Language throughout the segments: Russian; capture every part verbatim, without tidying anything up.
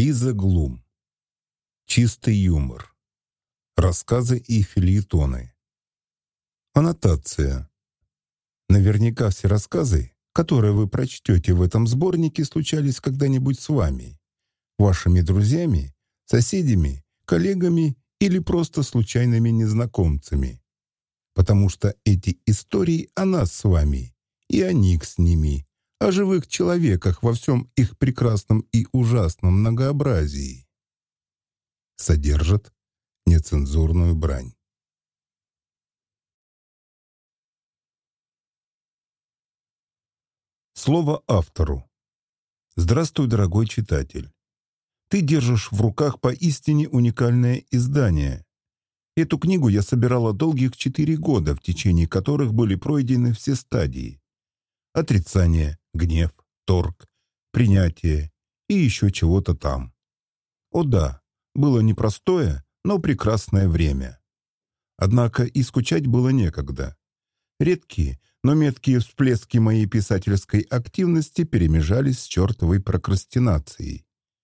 Лиза Глум. Чистый юмор. Рассказы и фельетоны. Аннотация. Наверняка все рассказы, которые вы прочтете в этом сборнике, случались когда-нибудь с вами, вашими друзьями, соседями, коллегами или просто случайными незнакомцами. Потому что эти истории о нас с вами и о них с ними, о живых человеках во всем их прекрасном и ужасном многообразии, содержат нецензурную брань. Слово автору. Здравствуй, дорогой читатель. Ты держишь в руках поистине уникальное издание. Эту книгу я собирала долгих четыре года, в течение которых были пройдены все стадии. Отрицание, гнев, торг, принятие и еще чего-то там. О да, было непростое, но прекрасное время. Однако и скучать было некогда. Редкие, но меткие всплески моей писательской активности перемежались с чертовой прокрастинацией.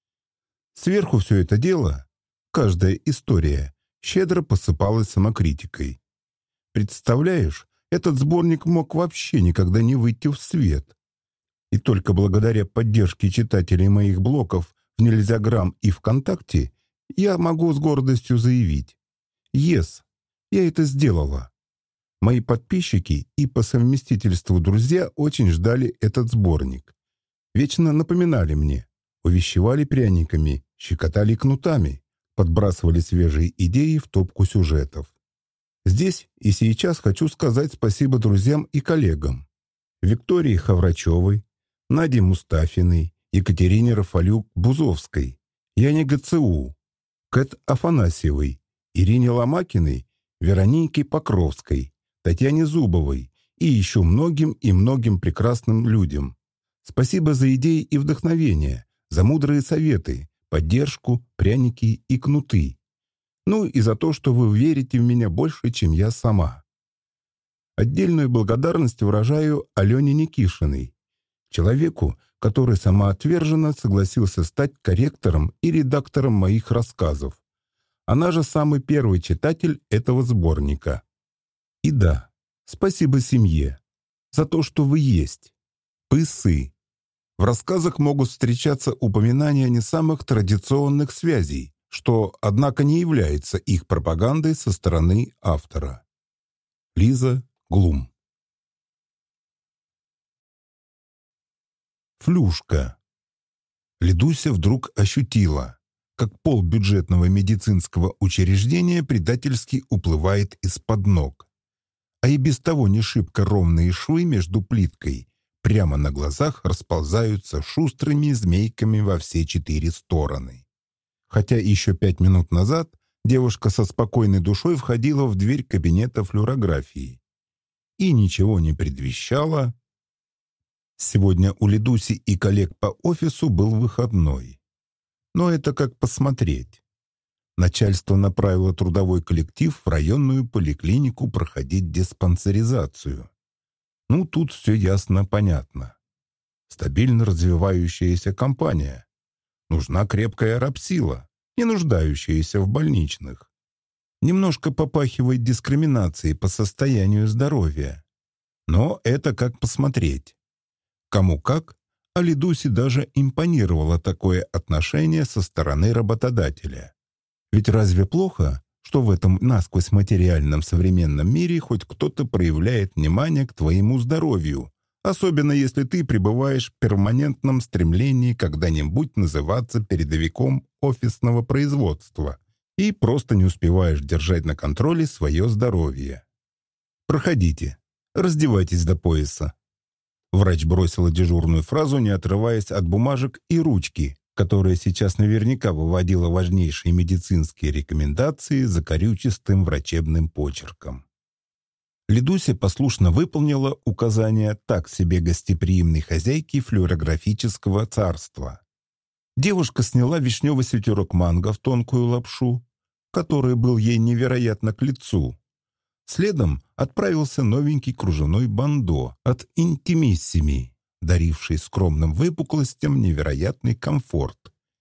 Сверху все это дело, каждая история, щедро посыпалась самокритикой. Представляешь, этот сборник мог вообще никогда не выйти в свет. И только благодаря поддержке читателей моих блогов в Нельзяграм и ВКонтакте я могу с гордостью заявить: «Yes, я это сделала». Мои подписчики и по совместительству друзья очень ждали этот сборник. Вечно напоминали мне, увещевали пряниками, щекотали кнутами, подбрасывали свежие идеи в топку сюжетов. Здесь и сейчас хочу сказать спасибо друзьям и коллегам. Виктории Хаврачевой, Наде Мустафиной, Екатерине Рафалюк-Бузовской, Яне ГЦУ, Кэт Афанасьевой, Ирине Ломакиной, Веронике Покровской, Татьяне Зубовой и еще многим и многим прекрасным людям. Спасибо за идеи и вдохновение, за мудрые советы, поддержку, пряники и кнуты. Ну и за то, что вы верите в меня больше, чем я сама. Отдельную благодарность выражаю Алене Никишиной, человеку, который самоотверженно согласился стать корректором и редактором моих рассказов. Она же самый первый читатель этого сборника. И да, спасибо семье за то, что вы есть. Пысы. В рассказах могут встречаться упоминания не самых традиционных связей, что, однако, не является их пропагандой со стороны автора. Лиза Глум. Флюшка. Лидуся вдруг ощутила, как пол бюджетного медицинского учреждения предательски уплывает из-под ног, а и без того не шибко ровные швы между плиткой прямо на глазах расползаются шустрыми змейками во все четыре стороны. Хотя еще пять минут назад девушка со спокойной душой входила в дверь кабинета флюорографии и ничего не предвещало. Сегодня у Лидуси и коллег по офису был выходной. Но это как посмотреть. Начальство направило трудовой коллектив в районную поликлинику проходить диспансеризацию. Ну, тут все ясно, понятно. Стабильно развивающаяся компания. Нужна крепкая рабсила, не нуждающаяся в больничных. Немножко попахивает дискриминацией по состоянию здоровья. Но это как посмотреть. Кому как, а Лидусе даже импонировало такое отношение со стороны работодателя. Ведь разве плохо, что в этом насквозь материальном современном мире хоть кто-то проявляет внимание к твоему здоровью, особенно если ты пребываешь в перманентном стремлении когда-нибудь называться передовиком офисного производства и просто не успеваешь держать на контроле свое здоровье. «Проходите, раздевайтесь до пояса». Врач бросила дежурную фразу, не отрываясь от бумажек и ручки, которая сейчас наверняка выводила важнейшие медицинские рекомендации закорючистым врачебным почерком. Лидуся послушно выполнила указания так себе гостеприимной хозяйки флюорографического царства. Девушка сняла вишневый свитерок манго в тонкую лапшу, который был ей невероятно к лицу. Следом отправился новенький кружевной бандо от Интимиссими, даривший скромным выпуклостям невероятный комфорт. И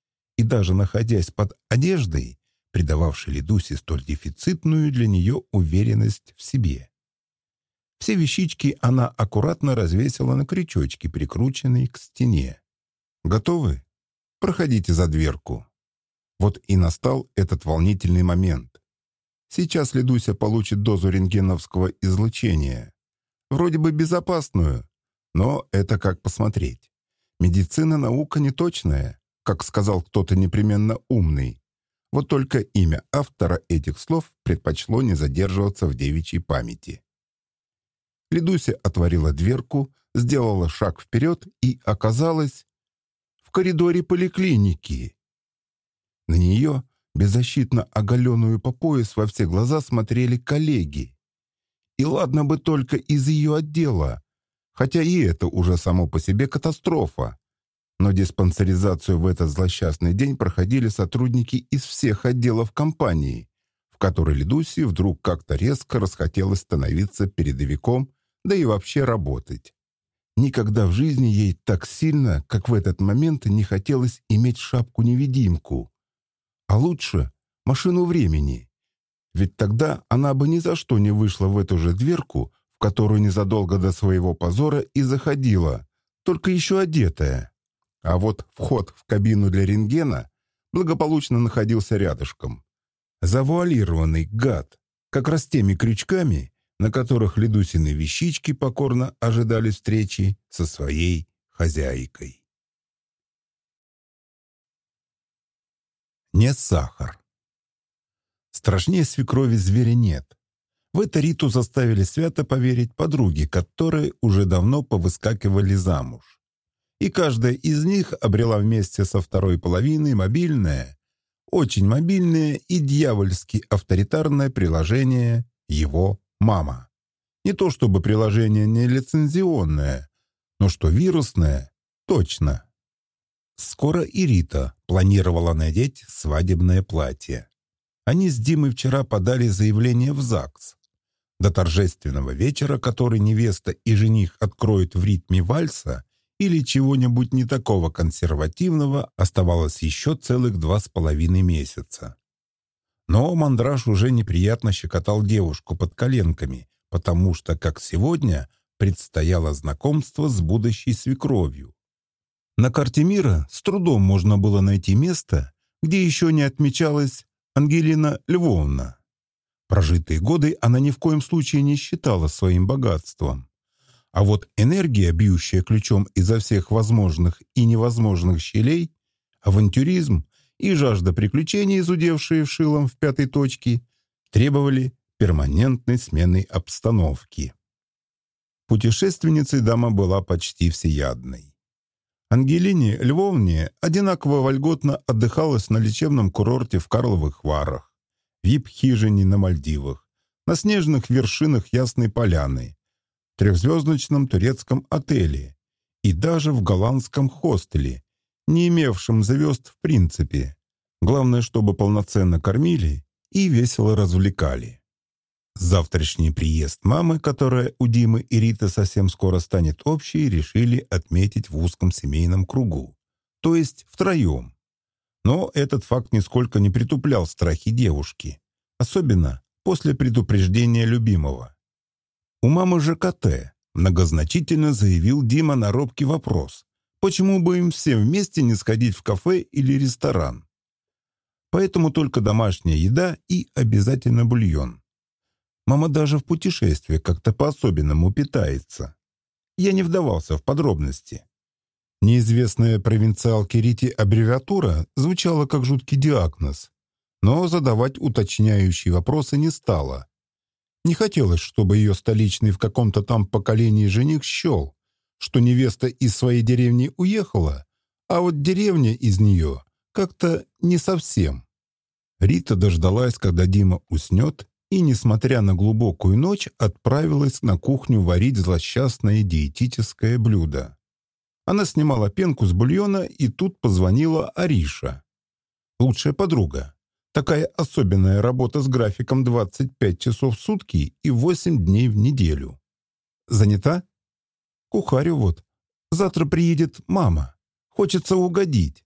и даже находясь под одеждой, придававший Лидусе столь дефицитную для нее уверенность в себе. Все вещички она аккуратно развесила на крючочки, прикрученные к стене. «Готовы? Проходите за дверку». Вот и настал этот волнительный момент. Сейчас Лидуся получит дозу рентгеновского излучения. Вроде бы безопасную, но это как посмотреть. Медицина наука неточная, как сказал кто-то непременно умный. Вот только имя автора этих слов предпочло не задерживаться в девичьей памяти. Лидуся отворила дверку, сделала шаг вперед и оказалась в коридоре поликлиники. На нее, беззащитно оголенную по пояс, во все глаза смотрели коллеги. И ладно бы только из ее отдела, хотя и это уже само по себе катастрофа. Но диспансеризацию в этот злосчастный день проходили сотрудники из всех отделов компании, в которой Лидусе вдруг как-то резко расхотелось становиться передовиком, да и вообще работать. Никогда в жизни ей так сильно, как в этот момент, не хотелось иметь шапку-невидимку. А лучше машину времени. Ведь тогда она бы ни за что не вышла в эту же дверку, в которую незадолго до своего позора и заходила, только еще одетая. А вот вход в кабину для рентгена благополучно находился рядышком. Завуалированный гад, как раз теми крючками, на которых Лидусины вещички покорно ожидали встречи со своей хозяйкой. Не сахар. Страшнее свекрови зверя нет. В это Риту заставили свято поверить подруги, которые уже давно повыскакивали замуж. И каждая из них обрела вместе со второй половиной мобильное, очень мобильное и дьявольски авторитарное приложение «Его мама». Не то чтобы приложение не лицензионное, но что вирусное – точно. Скоро и Рита планировала надеть свадебное платье. Они с Димой вчера подали заявление в ЗАГС. До торжественного вечера, который невеста и жених откроют в ритме вальса или чего-нибудь не такого консервативного, оставалось еще целых два с половиной месяца. Но мандраж уже неприятно щекотал девушку под коленками, потому что, как сегодня, предстояло знакомство с будущей свекровью. На карте мира с трудом можно было найти место, где еще не отмечалась Ангелина Львовна. Прожитые годы она ни в коем случае не считала своим богатством. А вот энергия, бьющая ключом изо всех возможных и невозможных щелей, авантюризм и жажда приключений, изудевшие в шилом в пятой точке, требовали перманентной смены обстановки. Путешественницей дама была почти всеядной. Ангелине Львовне одинаково вольготно отдыхалось на лечебном курорте в Карловых Варах, вип-хижине на Мальдивах, на снежных вершинах Ясной Поляны, трехзвездочном турецком отеле и даже в голландском хостеле, не имевшем звезд в принципе. Главное, чтобы полноценно кормили и весело развлекали. Завтрашний приезд мамы, которая у Димы и Риты совсем скоро станет общей, решили отметить в узком семейном кругу, то есть втроем. Но этот факт нисколько не притуплял страхи девушки, особенно после предупреждения любимого. У мамы ЖКТ, многозначительно заявил Дима на робкий вопрос, почему бы им всем вместе не сходить в кафе или ресторан. Поэтому только домашняя еда и обязательно бульон. Мама даже в путешествии как-то по-особенному питается. Я не вдавался в подробности. Неизвестная провинциалке Рите аббревиатура звучала как жуткий диагноз, но задавать уточняющие вопросы не стала. Не хотелось, чтобы ее столичный в каком-то там поколении жених счел, что невеста из своей деревни уехала, а вот деревня из нее как-то не совсем. Рита дождалась, когда Дима уснет, и, несмотря на глубокую ночь, отправилась на кухню варить злосчастное диетическое блюдо. Она снимала пенку с бульона, и тут позвонила Ариша. Лучшая подруга. Такая особенная работа с графиком двадцать пять часов в сутки и восемь дней в неделю. Занята? Кухарю вот. Завтра приедет мама. Хочется угодить.